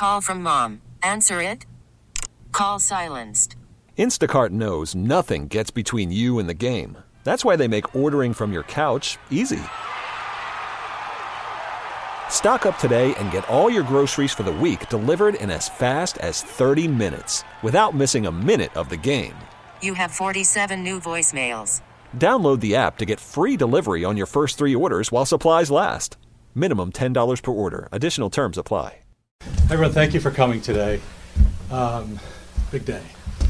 Call from mom. Answer it. Call silenced. Instacart knows nothing gets between you and the game. That's why they make ordering from your couch easy. Stock up today and get all your groceries for the week delivered in as fast as 30 minutes without missing a minute of the game. You have 47 new voicemails. Download the app to get free delivery on your first 3 orders while supplies last. Minimum $10 per order. Additional terms apply. Hey everyone, thank you for coming today. Big day.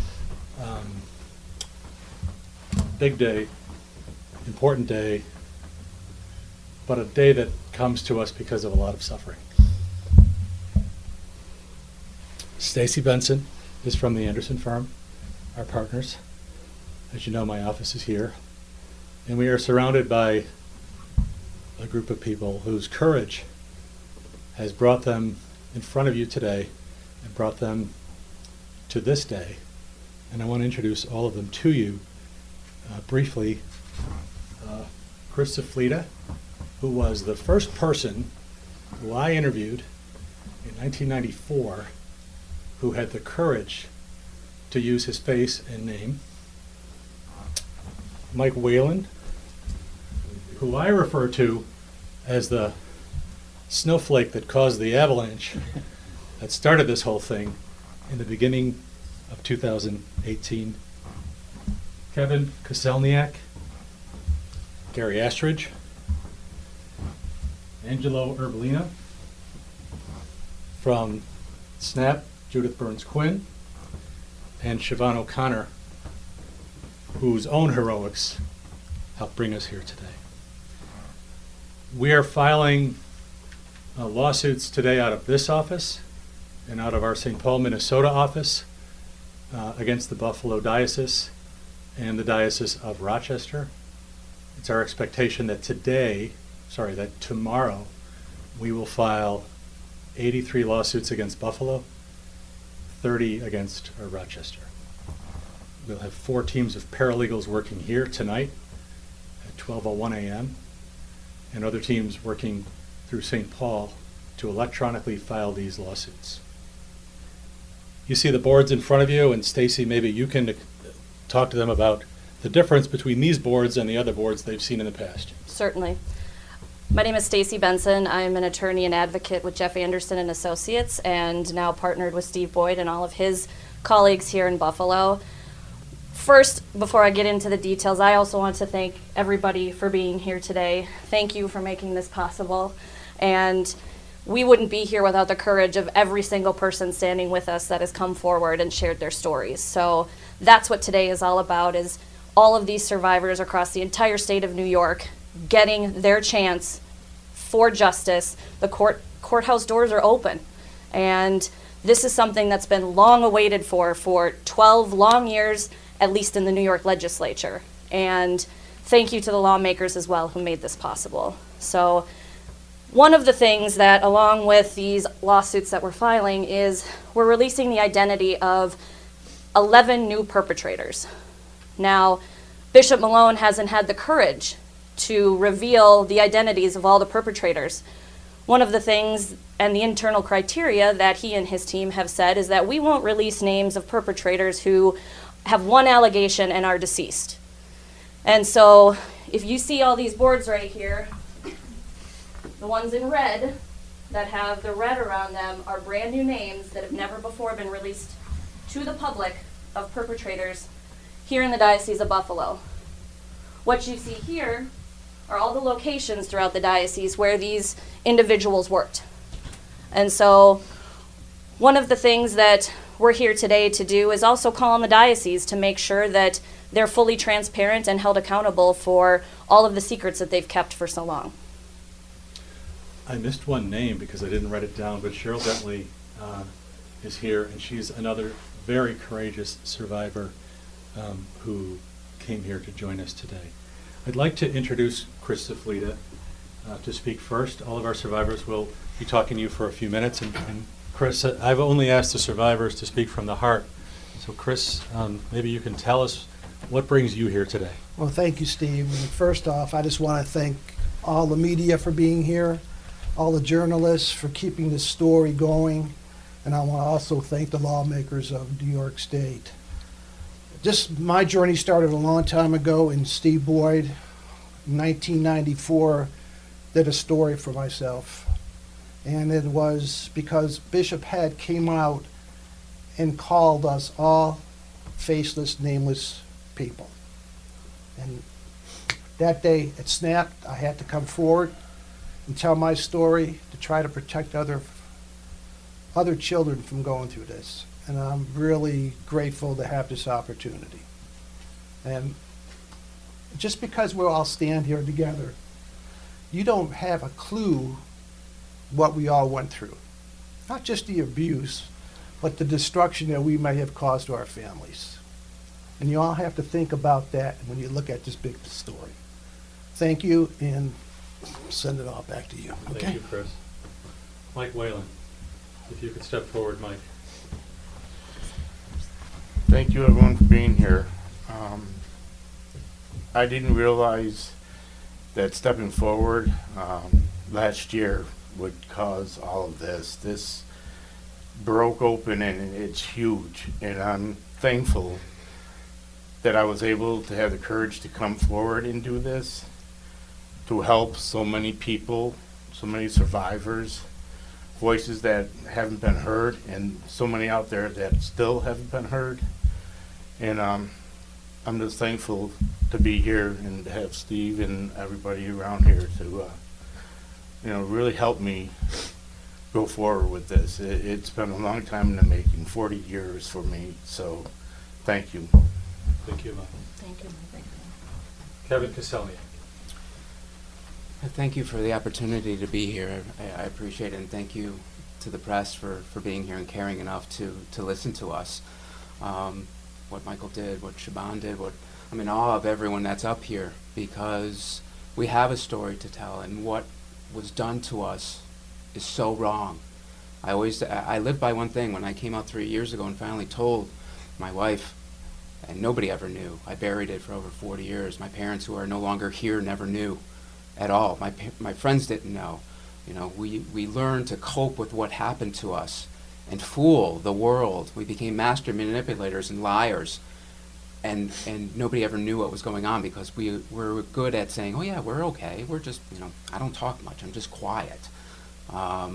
Big day, important day, but a day that comes to us because of a lot of suffering. Stacy Benson is from the Anderson firm, our partners. As you know, my office is here. And we are surrounded by a group of people whose courage has brought them in front of you today and brought them to this day. And I want to introduce all of them to you briefly. Chris Saflida, who was the first person who I interviewed in 1994 who had the courage to use his face and name. Mike Whalen, who I refer to as the snowflake that caused the avalanche that started this whole thing in the beginning of 2018. Kevin Koselniak, Gary Astridge, Angelo Urbalina, from SNAP, Judith Burns Quinn, and Siobhan O'Connor, whose own heroics helped bring us here today. We are filing lawsuits today out of this office and out of our St. Paul, Minnesota office against the Buffalo Diocese and the Diocese of Rochester. It's our expectation that tomorrow we will file 83 lawsuits against Buffalo, 30 against Rochester. We'll have 4 teams of paralegals working here tonight at 12:01 a.m. and other teams working through St. Paul to electronically file these lawsuits. You see the boards in front of you, and Stacy, maybe you can talk to them about the difference between these boards and the other boards they've seen in the past. Certainly. My name is Stacy Benson. I'm an attorney and advocate with Jeff Anderson and Associates, and now partnered with Steve Boyd and all of his colleagues here in Buffalo. First, before I get into the details, I also want to thank everybody for being here today. Thank you for making this possible. And we wouldn't be here without the courage of every single person standing with us that has come forward and shared their stories. So that's what today is all about, is all of these survivors across the entire state of New York getting their chance for justice. The courthouse doors are open. And this is something that's been long awaited for 12 long years, at least in the New York legislature. And thank you to the lawmakers as well who made this possible. So one of the things that, along with these lawsuits that we're filing, is we're releasing the identity of 11 new perpetrators. Now, Bishop Malone hasn't had the courage to reveal the identities of all the perpetrators. One of the things and the internal criteria that he and his team have said is that we won't release names of perpetrators who have one allegation and are deceased. And so if you see all these boards right here, the ones in red that have the red around them are brand new names that have never before been released to the public of perpetrators here in the Diocese of Buffalo. What you see here are all the locations throughout the diocese where these individuals worked. And so one of the things that we're here today to do is also call on the diocese to make sure that they're fully transparent and held accountable for all of the secrets that they've kept for so long. I missed one name because I didn't write it down, but Cheryl Bentley is here, and she's another very courageous survivor who came here to join us today. I'd like to introduce Chris Saflida to speak first. All of our survivors will be talking to you for a few minutes, and Chris, I've only asked the survivors to speak from the heart. So Chris, maybe you can tell us what brings you here today. Well, thank you, Steve. And first off, I just want to thank all the media for being here, all the journalists for keeping this story going, And I want to also thank the lawmakers of New York State. Just my journey started a long time ago, and Steve Boyd, in 1994, did a story for myself. And it was because Bishop Head came out and called us all faceless, nameless people. And that day it snapped. I had to come forward and tell my story to try to protect other children from going through this. And I'm really grateful to have this opportunity. And just because we all stand here together, you don't have a clue what we all went through. Not just the abuse, but the destruction that we may have caused to our families. And you all have to think about that when you look at this big story. Thank you, and send it all back to you. Okay? Thank you, Chris. Mike Whalen, if you could step forward, Mike. Thank you, everyone, for being here. I didn't realize that stepping forward last year would cause all of this. This broke open, and it's huge, and I'm thankful that I was able to have the courage to come forward and do this, to help so many people, so many survivors, voices that haven't been heard, and so many out there that still haven't been heard. And I'm just thankful to be here and to have Steve and everybody around here to really help me go forward with this. It's been a long time in the making, 40 years for me, so thank you. Thank you, Mike. Thank you. Kevin Cassellian. Thank you for the opportunity to be here. I appreciate it, and thank you to the press for being here and caring enough to listen to us. What Michael did, what Shaban did, I'm in awe of everyone that's up here, because we have a story to tell, and what was done to us is so wrong. I lived by one thing. When I came out 3 years ago and finally told my wife, and nobody ever knew. I buried it for over 40 years. My parents, who are no longer here, never knew at all. My friends didn't know. We learned to cope with what happened to us and fool the world. We became master manipulators and liars, and nobody ever knew what was going on, because we were good at saying, oh yeah, we're okay. We're just, I don't talk much. I'm just quiet. But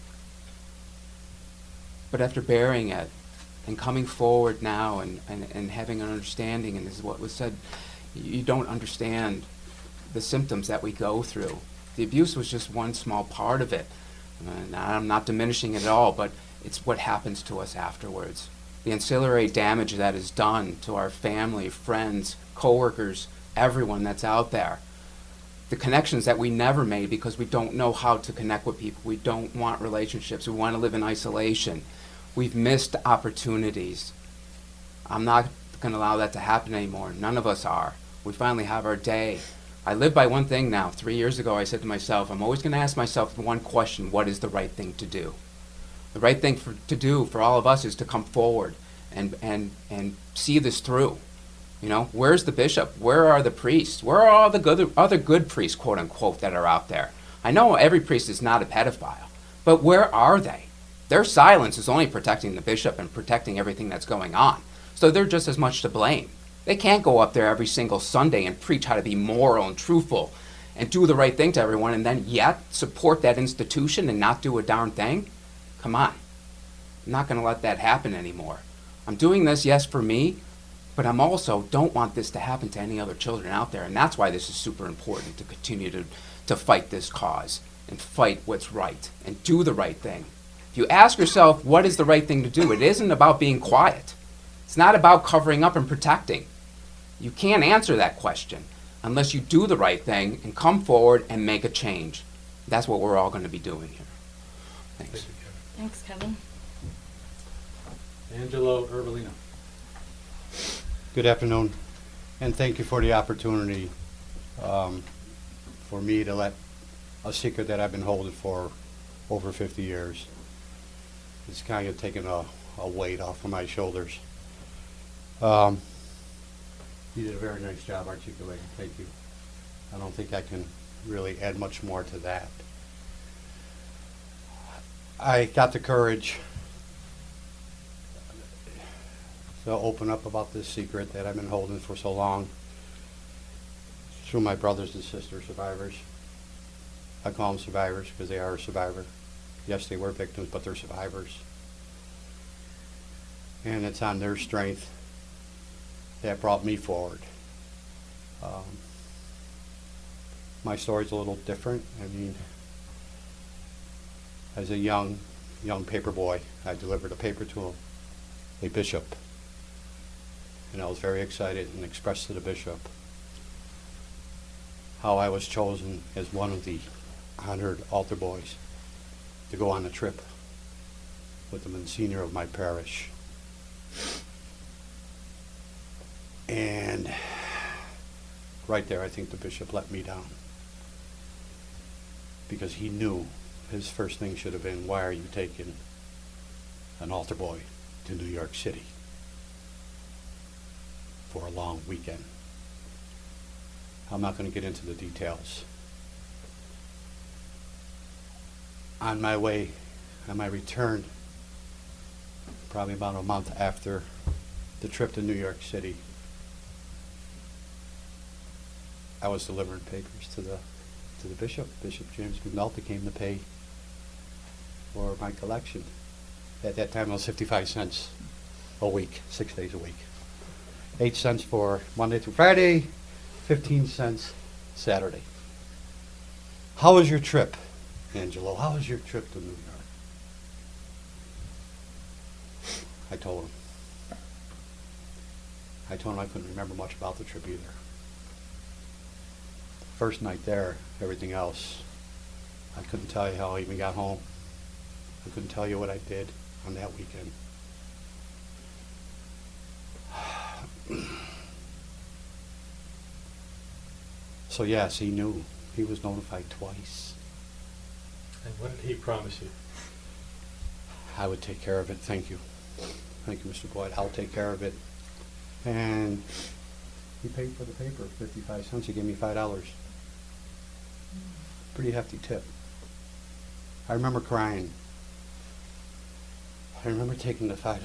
after burying it, and coming forward now and having an understanding, and this is what was said, you don't understand the symptoms that we go through. The abuse was just one small part of it. And I'm not diminishing it at all, but it's what happens to us afterwards. The ancillary damage that is done to our family, friends, coworkers, everyone that's out there. The connections that we never made because we don't know how to connect with people. We don't want relationships. We want to live in isolation. We've missed opportunities. I'm not going to allow that to happen anymore. None of us are. We finally have our day. I live by one thing now. 3 years ago, I said to myself, I'm always going to ask myself one question: what is the right thing to do? The right thing to do for all of us is to come forward and see this through. Where's the bishop? Where are the priests? Where are all the other good priests, quote unquote, that are out there? I know every priest is not a pedophile, but where are they? Their silence is only protecting the bishop and protecting everything that's going on. So they're just as much to blame. They can't go up there every single Sunday and preach how to be moral and truthful and do the right thing to everyone, and then yet support that institution and not do a darn thing. Come on. I'm not going to let that happen anymore. I'm doing this, yes, for me, but I'm also don't want this to happen to any other children out there, and that's why this is super important to continue to fight this cause and fight what's right and do the right thing. If you ask yourself what is the right thing to do, it isn't about being quiet. It's not about covering up and protecting. You can't answer that question unless you do the right thing and come forward and make a change. That's what we're all going to be doing here. Thanks. Thanks, Kevin. Angelo Urbalino. Good afternoon, and thank you for the opportunity for me to let a secret that I've been holding for over 50 years. It's kind of taken a weight off of my shoulders. You did a very nice job articulating. Thank you. I don't think I can really add much more to that. I got the courage to open up about this secret that I've been holding for so long through my brothers and sisters, survivors. I call them survivors because they are a survivor. Yes, they were victims, but they're survivors. And it's on their strength that brought me forward. My story's a little different. I mean, as a young paper boy, I delivered a paper to a bishop. And I was very excited and expressed to the bishop how I was chosen as one of the honored altar boys to go on a trip with the Monsignor of my parish. And right there, I think the bishop let me down. Because he knew his first thing should have been, why are you taking an altar boy to New York City for a long weekend? I'm not going to get into the details. On my return, probably about a month after the trip to New York City, I was delivering papers to the bishop. Bishop James McNulty came to pay for my collection. At that time, it was 55 cents a week, 6 days a week. 8 cents for Monday through Friday, 15 cents Saturday. How was your trip, Angelo? How was your trip to New York? I told him I couldn't remember much about the trip either. First night there, everything else, I couldn't tell you how I even got home. I couldn't tell you what I did on that weekend. So yes, he knew. He was notified twice. And what did he promise you? I would take care of it. Thank you. Thank you, Mr. Boyd. I'll take care of it. And he paid for the paper, 55 cents. He gave me $5. Pretty hefty tip. I remember crying. I remember taking the $5.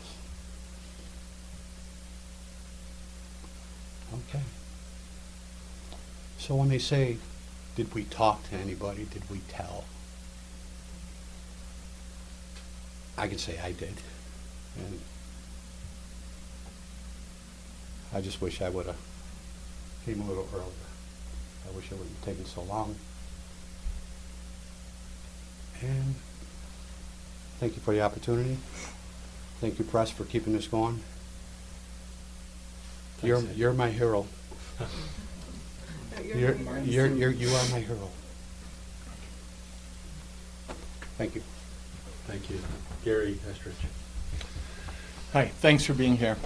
Okay. So when they say, did we talk to anybody? Did we tell? I can say I did. And I just wish I would have came a little earlier. I wish it wouldn't have taken so long. And thank you for the opportunity. Thank you, press, for keeping this going. Thanks, You're my hero. You are my hero. Thank you. Thank you. Gary Estrich. Hi, thanks for being here.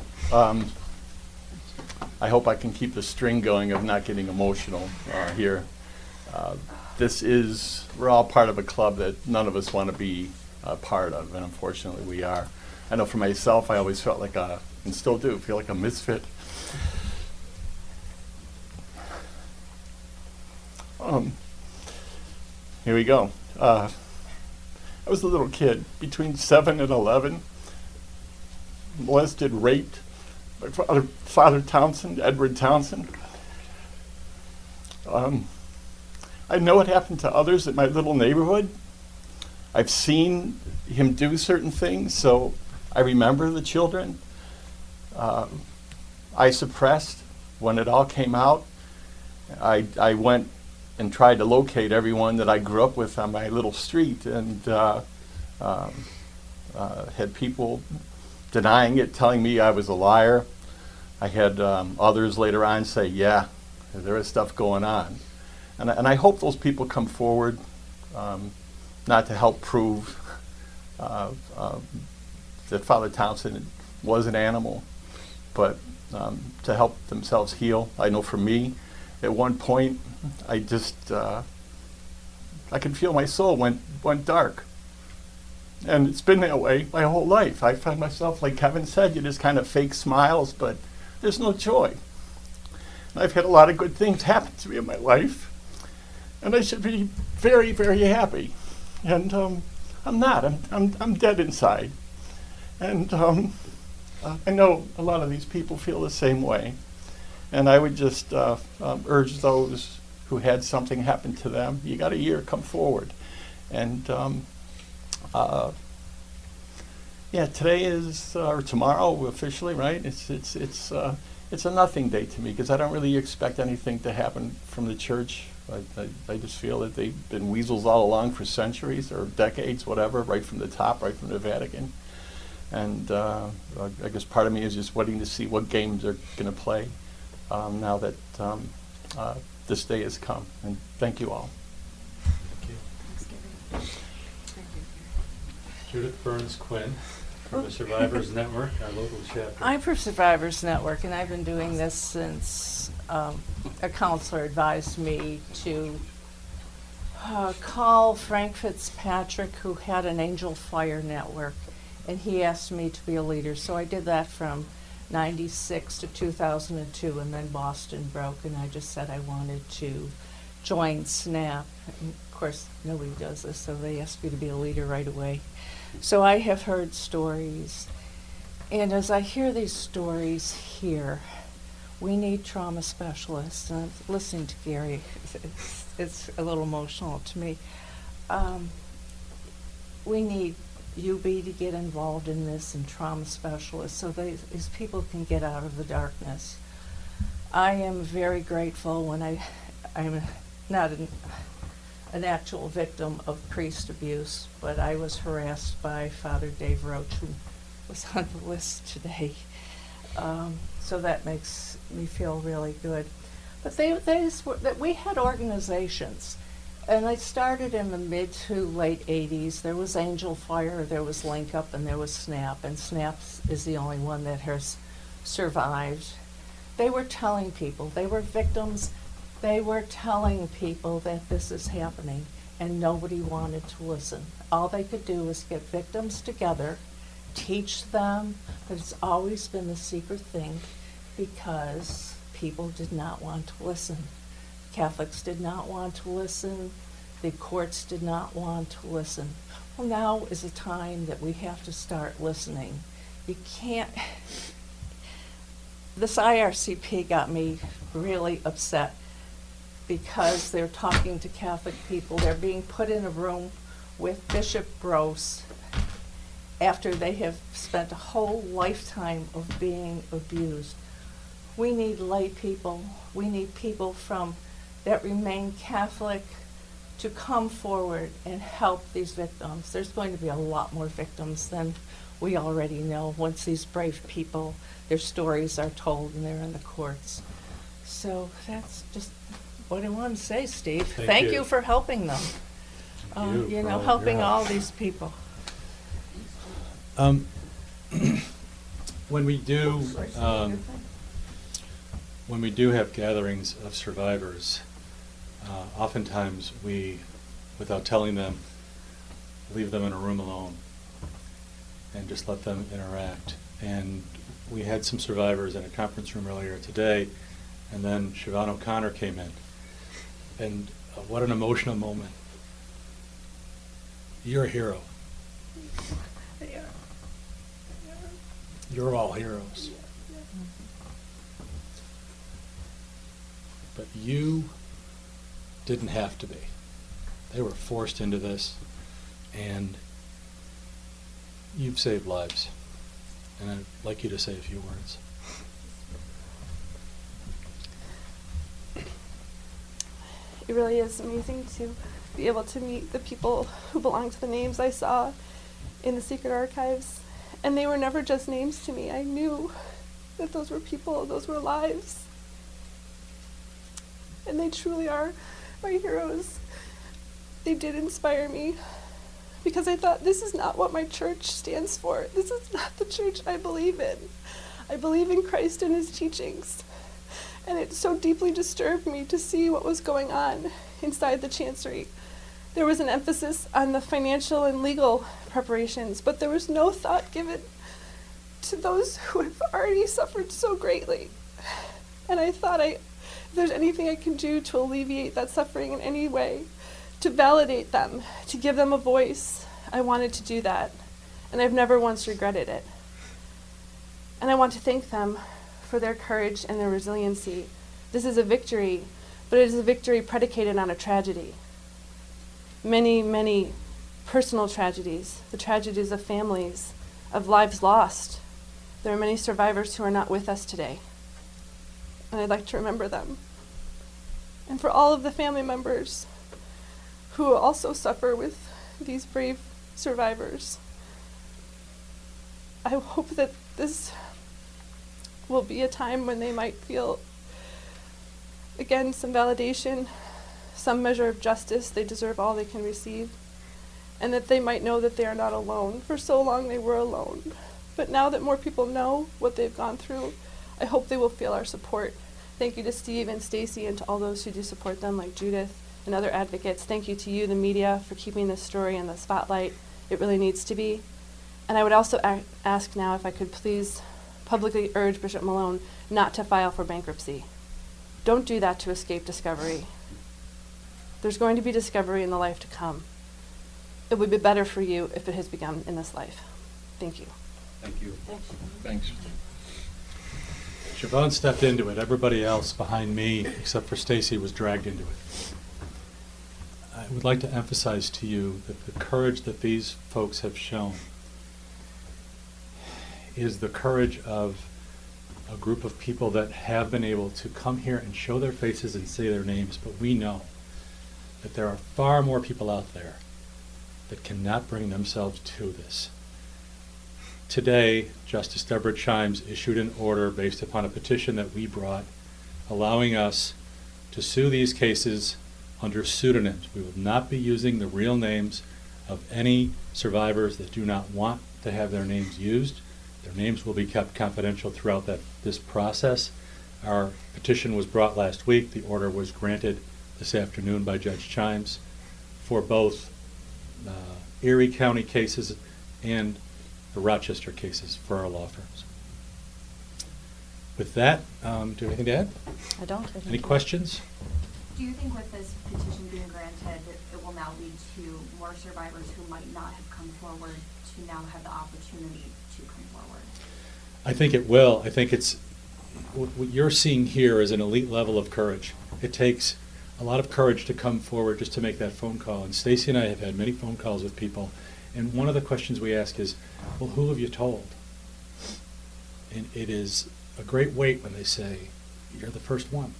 I hope I can keep the string going of not getting emotional here. We're all part of a club that none of us want to be a part of, and unfortunately we are. I know for myself, I always felt like and still do, feel like a misfit. Here we go. I was a little kid, between 7 and 11, molested, raped by Father Townsend, Edward Townsend. I know it happened to others in my little neighborhood. I've seen him do certain things, so I remember the children. I suppressed when it all came out. I went and tried to locate everyone that I grew up with on my little street, and had people denying it, telling me I was a liar. I had others later on say, yeah, there is stuff going on. And I hope those people come forward, not to help prove that Father Townsend was an animal, but to help themselves heal. I know for me, at one point, I could feel my soul went dark. And it's been that way my whole life. I find myself, like Kevin said, you just kind of fake smiles, but there's no joy. And I've had a lot of good things happen to me in my life, and I should be very, very happy. And I'm not. I'm dead inside. And I know a lot of these people feel the same way. And I would just urge those who had something happen to them, you got a year, come forward. And yeah, today is, or tomorrow officially, right? It's a nothing day to me because I don't really expect anything to happen from the church. I just feel that they've been weasels all along for centuries or decades, whatever, right from the top, right from the Vatican. And I guess part of me is just waiting to see what games they're going to play now that this day has come. And thank you all. Thank you. Judith Burns Quinn from the Survivors Network, our local chapter. I'm for Survivors Network, and I've been doing this since a counselor advised me to call Frank Fitzpatrick, who had an Angel Fire Network, and he asked me to be a leader. So I did that from 96 to 2002, and then Boston broke, and I just said I wanted to join SNAP. And of course, nobody does this, so they asked me to be a leader right away. So I have heard stories, and as I hear these stories here, we need trauma specialists. And I'm listening to Gary, it's a little emotional to me. We need UB to get involved in this and trauma specialists so these people can get out of the darkness. I am very grateful when I'm not an actual victim of priest abuse, but I was harassed by Father Dave Roach, who was on the list today. So that makes me feel really good. But we had organizations, and they started in the mid to late 80s. There was Angel Fire, there was Link Up, and there was SNAP, and SNAP is the only one that has survived. They were telling people, they were victims, they were telling people that this is happening, and nobody wanted to listen. All they could do was get victims together, teach them, but it's always been the secret thing because people did not want to listen. Catholics did not want to listen. The courts did not want to listen. Well, now is a time that we have to start listening. You can't. This IRCP got me really upset because they're talking to Catholic people. They're being put in a room with Bishop Gross after they have spent a whole lifetime of being abused. We need lay people. We need people that remain Catholic to come forward and help these victims. There's going to be a lot more victims than we already know once these brave people, their stories are told and they're in the courts. So that's just what I want to say, Steve. Thank you for helping them. Helping all these people. When we do have gatherings of survivors, oftentimes we, without telling them, leave them in a room alone and just let them interact. And we had some survivors in a conference room earlier today, and then Siobhan O'Connor came in. And what an emotional moment. You're a hero. You're all heroes. But you didn't have to be. They were forced into this, and you've saved lives. And I'd like you to say a few words. It really is amazing to be able to meet the people who belong to the names I saw in the secret archives. And they were never just names to me. I knew that those were people, those were lives. And they truly are my heroes. They did inspire me because I thought, this is not what my church stands for. This is not the church I believe in. I believe in Christ and his teachings. And it so deeply disturbed me to see what was going on inside the chancery. There was an emphasis on the financial and legal preparations, but there was no thought given to those who have already suffered so greatly. And I thought, if there's anything I can do to alleviate that suffering in any way, to validate them, to give them a voice, I wanted to do that. And I've never once regretted it. And I want to thank them for their courage and their resiliency. This is a victory, but it is a victory predicated on a tragedy. Many, many personal tragedies, the tragedies of families, of lives lost. There are many survivors who are not with us today, and I'd like to remember them. And for all of the family members who also suffer with these brave survivors, I hope that this will be a time when they might feel, again, some validation, some measure of justice. They deserve all they can receive. And that they might know that they are not alone. For so long they were alone. But now that more people know what they've gone through, I hope they will feel our support. Thank you to Steve and Stacy and to all those who do support them, like Judith and other advocates. Thank you to you, the media, for keeping this story in the spotlight. It really needs to be. And I would also ask now if I could please publicly urge Bishop Malone not to file for bankruptcy. Don't do that to escape discovery. There's going to be discovery in the life to come. It would be better for you if it has begun in this life. Thank you. Thank you. Thanks. Siobhan stepped into it. Everybody else behind me, except for Stacy, was dragged into it. I would like to emphasize to you that the courage that these folks have shown is the courage of a group of people that have been able to come here and show their faces and say their names, but we know that there are far more people out there that cannot bring themselves to this. Today, Justice Deborah Chimes issued an order based upon a petition that we brought, allowing us to sue these cases under pseudonyms. We will not be using the real names of any survivors that do not want to have their names used. Their names will be kept confidential throughout this process. Our petition was brought last week. The order was granted this afternoon by Judge Chimes for both Erie County cases and the Rochester cases for our law firms. With that, do you have anything to add? I don't. Any questions? Do you think with this petition being granted, it will now lead to more survivors who might not have come forward to now have the opportunity to come forward? I think it will. I think it's what you're seeing here is an elite level of courage. It takes a lot of courage to come forward just to make that phone call. And Stacy and I have had many phone calls with people. And one of the questions we ask is, well, who have you told? And it is a great weight when they say, you're the first one.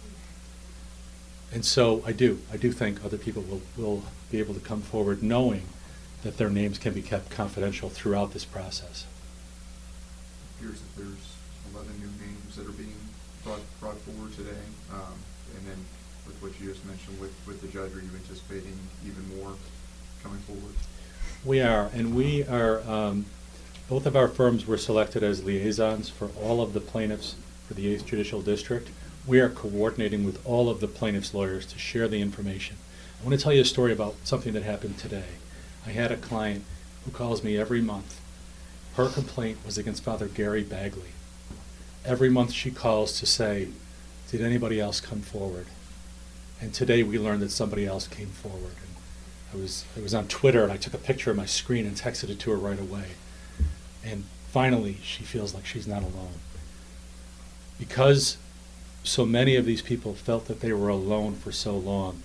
And so I do think other people will be able to come forward knowing that their names can be kept confidential throughout this process. It appears that there's 11 new names that are being brought forward today. And then with what you just mentioned with the judge, are you anticipating even more coming forward? We are, and we are, both of our firms were selected as liaisons for all of the plaintiffs for the 8th Judicial District. We are coordinating with all of the plaintiffs' lawyers to share the information. I want to tell you a story about something that happened today. I had a client who calls me every month. Her complaint was against Father Gary Bagley. Every month she calls to say, did anybody else come forward? And today we learned that somebody else came forward. And I was on Twitter and I took a picture of my screen and texted it to her right away. And finally she feels like she's not alone. Because so many of these people felt that they were alone for so long,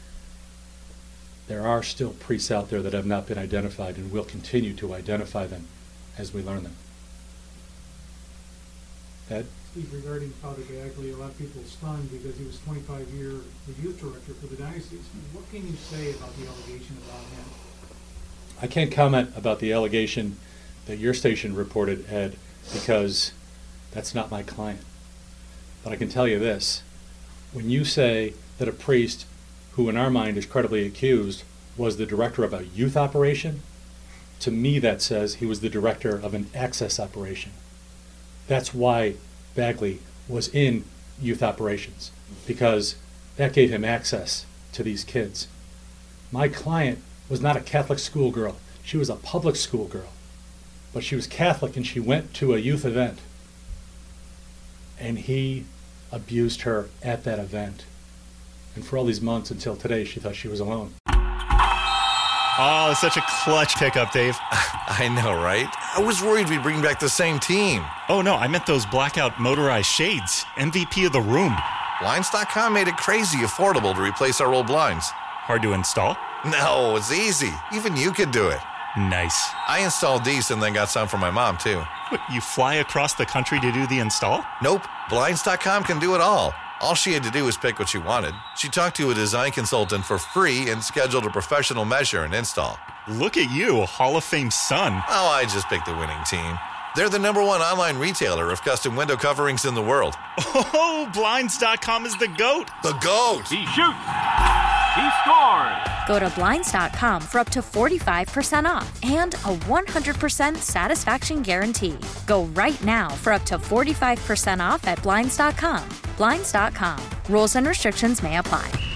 there are still priests out there that have not been identified, and we'll continue to identify them as we learn them. Ed? Steve, regarding Father Bagley, a lot of people are stunned because he was 25-year youth director for the diocese. What can you say about the allegation about him? I can't comment about the allegation that your station reported, Ed, because that's not my client. But I can tell you this. When you say that a priest, who in our mind is credibly accused, was the director of a youth operation, to me that says he was the director of an access operation. That's why Bagley was in youth operations, because that gave him access to these kids. My client was not a Catholic schoolgirl. She was a public schoolgirl. But she was Catholic and she went to a youth event. And he abused her at that event. And for all these months until today, she thought she was alone. Oh, such a clutch pickup, Dave. I know, right? I was worried we'd bring back the same team. Oh, no, I meant those blackout motorized shades. MVP of the room. Blinds.com made it crazy affordable to replace our old blinds. Hard to install? No, it's easy. Even you could do it. Nice. I installed these and then got some for my mom, too. What, you fly across the country to do the install? Nope. Blinds.com can do it all. All she had to do was pick what she wanted. She talked to a design consultant for free and scheduled a professional measure and install. Look at you, a Hall of Fame son. Oh, I just picked the winning team. They're the #1 online retailer of custom window coverings in the world. Oh, Blinds.com is the GOAT. The GOAT. He shoots. He scores. Go to Blinds.com for up to 45% off and a 100% satisfaction guarantee. Go right now for up to 45% off at Blinds.com. Blinds.com. Rules and restrictions may apply.